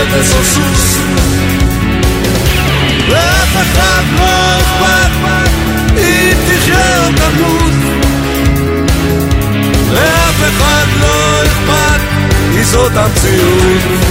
אפס או סוס, לאף אחד לא אכפת אם תחיה או תמות, לאף אחד לא אכפת כי זאת המציאות.